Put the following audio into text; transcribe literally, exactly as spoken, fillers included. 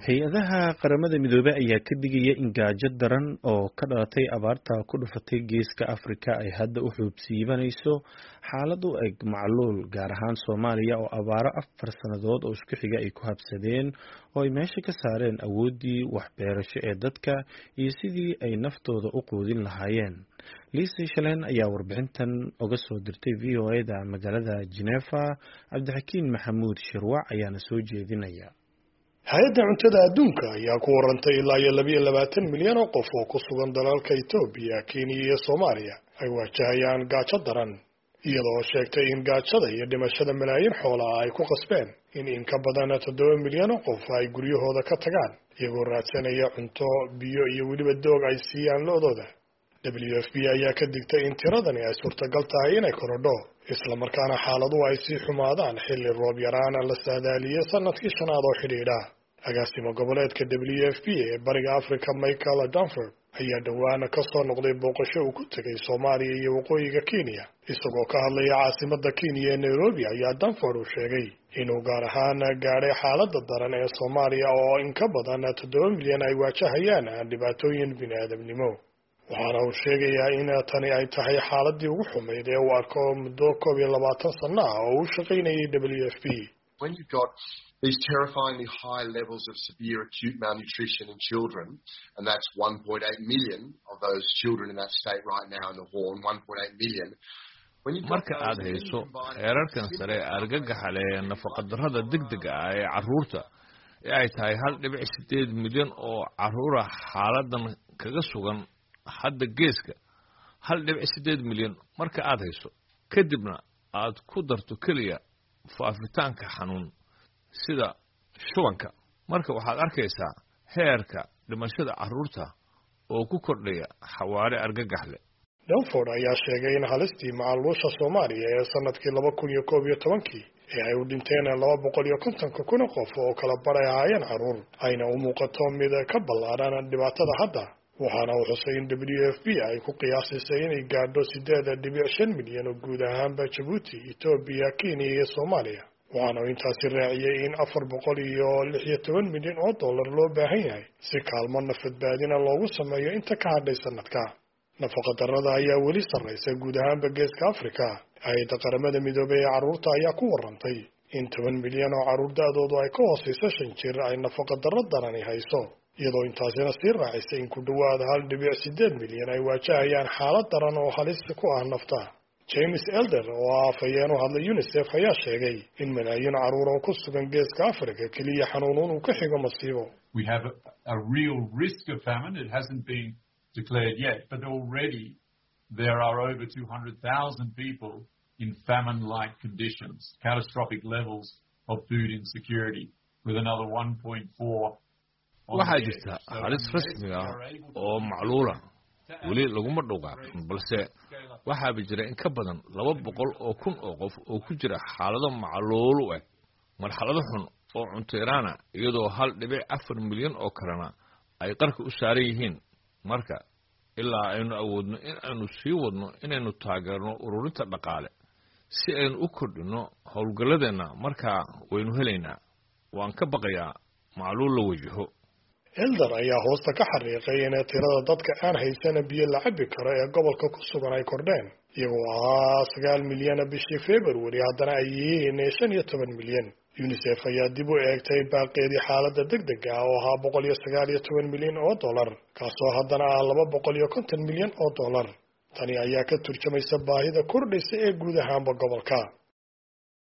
hay-adaha qaramada midoobay ayaa ka digaya in gaajo daran oo ka dhalatay abaarta ku dhufatay geeska Afrika ay hadda u xuubsiibanayso xaalad u eg macluul gaar ahaan Soomaaliya oo abaaro afar sanadood oo isku xiga ay ku habsadeen oo ay meesha ka saareen awoodii waxbeerasho ee dadka iyo sidii ay naftooda u quudin lahaayeen. Lisa Shalen ayaa warbixintan uga soo dirtay V O A da magaalada Geneva. Cabdixakiin Maxamuud Shirwac ayaana soo jeedinaya. hay-adda cuntada adduunka ayaa ku warantay ilaa iyo laba iyo labaatan milyan oo qof oo ku sugan dalalka Itoobiya, Kenya iyo Soomaaliya ay wajahayaan gaajo daran, iyadoo sheegtay in gaajada iyo dhimashada malaayiin xoolaha ay ku qasbeen in in ka badan toddoba milyan oo qof ay guryahooda ka tagaan iyagoo raadsanaya cunto, biyo iyo weliba doog ay siiyaan lo'dooda. W F P ayaa ka digtay in tiradani ay suurtagal tahay inay korodho isla markaana xaaladuhu ay sii xumaadaan xilli roob yaraan la saadaaliyay sanadkii shanaad oo xidhiidha. agaasimo goboleedka W F P ee bariga Afrika Michael Danford ayaa dhowaan ka soo noqday booqasho uu ku tegay Soomaaliya iyo waqooyiga Kenya. isagoo ka hadlaya caasimadda Kenya ee Nairobi ayaa Danford uu sheegay inuu gaar ahaan gaadhay xaaladda daran ee Soomaaliya oo in ka badan toddoba milyan ay wajahayaan dhibaatooyin bini'aadamnimo. waxaana uu sheegayaa in tani ay tahay xaaladii ugu xumayd ee uu arko muddo koob iyo labaatan sano ah oo uu shaqaynayay W F P. When you've got these terrifyingly high levels of severe acute malnutrition in children, and that's one point eight million of those children in that state right now in the Horn, one point eight million. marka aad hayso heerarkan sare argagaxa leh nafaqadarrada degdega ah ee carruurta ee ay tahay hal dhibic sideed milyan oo carruura xaaladan kaga sugan hadda geeska hal dhibic sideed milyan marka aad hayso kadibna aad ku darto keliya faafitaanka xanuun sida shubanka, marka waxaad arkaysaa heerka dhimashada carruurta oo ku kordhaya xawaare argagax leh. Danford ayaa sheegay in halistii macluusha Soomaaliya ee sanadkii laba kun iyo koob iyo tobankii ee ay u dhinteen laba boqol iyo konton kun oo qof oo kala baray ahaayeen carruur ayna u muuqato mid ka ballaaran dhibaatada hadda. waxaana uu xusay in W F P ay ku qiyaasisay inay gaadho sideed dhibic shan milyan oo guud ahaanba Djibouti, Itoobiya, Kenya iyo Soomaaliya. waxaana uu intaasi raaciyay in afar boqol iyo lix iyo toban milyan oo dollar loo baahan yahay si kaalmo nafadbaadina loogu sameeyo inta ka hadhay sanadka. nafaqadarrada ayaa weli sarraysa guud ahaanba geeska Afrika. hay-adda qaramada midoobay ee carruurta ayaa ku warantay in toban milyan oo carruur da'doodu ay ka hoosayso shan jir ay nafaqadarro darani hayso, iyadoo intaasina sii raacisay in ku dhowaad hal dhibic sideed milyan ay wajahayaan xaalad daran oo halis ku ah nafta. James Elder oo ah afhayeen u hadlay UNICEF ayaa sheegay in malaayiin carruur oo ku sugan geeska Afrika keliya xanuunuun uu ka xigo masiibo. We have a, a real risk of famine. It hasn't been declared yet, but already there are over two hundred thousand people in famine-like conditions, catastrophic levels of food insecurity, with another one point four waxaa jirta halis rasmi ah oo macluula weli laguma dhowgaaqin, balse waxaaba jira in ka badan laba boqol oo kun oo qof oo ku jira xaalado macluul u eg marxalado xun oo cunto yaraana, iyadoo hal dhibic afar milyan oo kalena ay qarka u saaran yihiin. marka ilaa aynu awoodno in aynu sii wadno inaynu taageerno ururinta dhaqaale si aynu u kordhino howlgalladeenna, markaa waynu helaynaa. waan ka baqayaa macluul la wajaho. Elder ayaa hoosta ka xariiqay in tirada dadka aan haysan biyo la cabbi karo ee gobolka ku sugan ay kordheen, iyagoo ahaa sagaal milyan bishii February haddana ay yihiin shan iyo toban milyan. UNICEF ayaa dib u eegtay baaqeedii xaaladda degdega ah oo ahaa boqol iyo sagaal iyo toban milyan oo dollar, kaasoo haddana ah laba boqol iyo konton milyan oo dollar. tani ayaa ka turjumaysa baahida kordhaysa ee guud ahaanba gobolka.